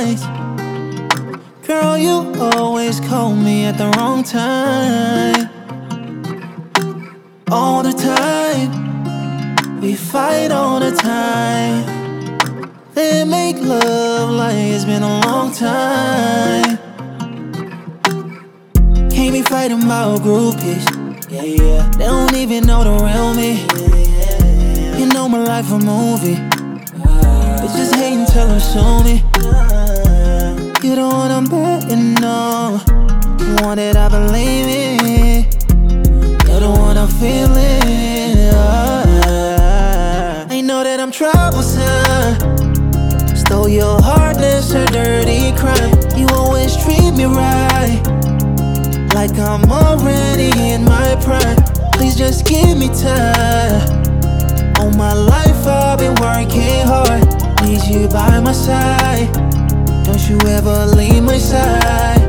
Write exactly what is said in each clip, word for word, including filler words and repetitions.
nights. Girl, you always call me at the wrong time. All the time, we fight all the time. Then make love like it's been a long time. Can't be fighting about groupies, yeah, yeah. They don't even know the real me, yeah, yeah. You know my life a movie, uh, bitches hating till them show me, uh, you the one I'm betting on, the one that I believe in. You're the one I'm feeling, uh, I know that I'm troublesome. Stole your heart, that's a dirty crime. You always treat me right, like I'm already in my prime. Please just give me time. All my life I've been working hard. Need you by my side. Don't you ever leave my side.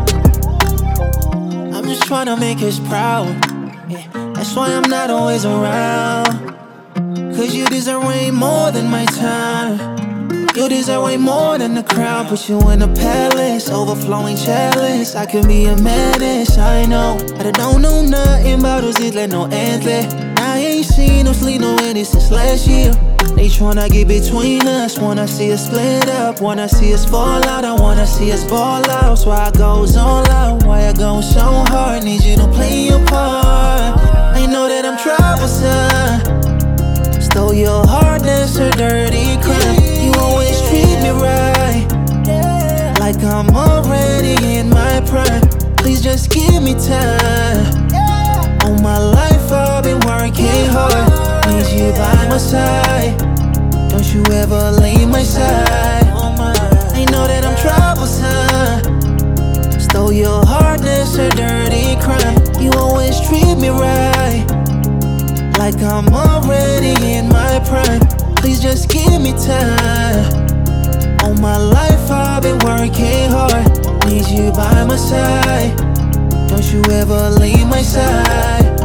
I'm just trying to make us proud, yeah, that's why I'm not always around. Cause you deserve way more than my time. You deserve way more than the crowd. Put you in a palace, overflowing chalice. I can be a menace, I know. But I don't know nothing about those it like no antler. I ain't seen no sleep, no any since last year. They tryna get between us, wanna see us split up, wanna see us fall out, I wanna see us ball out. So I goes all out, why I go so hard? Need you to play your part. I know that I'm troublesome. Stole your heart, that's a dirty crime. You always treat me right, like I'm already in my prime. Please just give me time. All my life I've been working hard. Need you by my side. Don't you ever leave my side. I know that I'm troublesome. Stole your heart, that's a dirty crime. You always treat me right, like I'm already in my prime. Please just give me time. All my life I've been working hard. Need you by my side. Don't you ever leave my side.